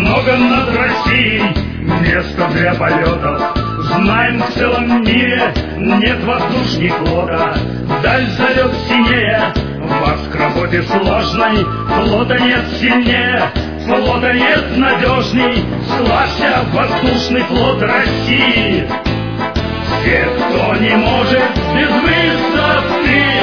много над Россией места для полетов. Знаем, в целом мире нет воздушней флота. Даль зовет синее, вас к работе сложной. Флота нет сильнее, флота нет надежней. Славься, воздушный флот России. Все, кто не может без выставки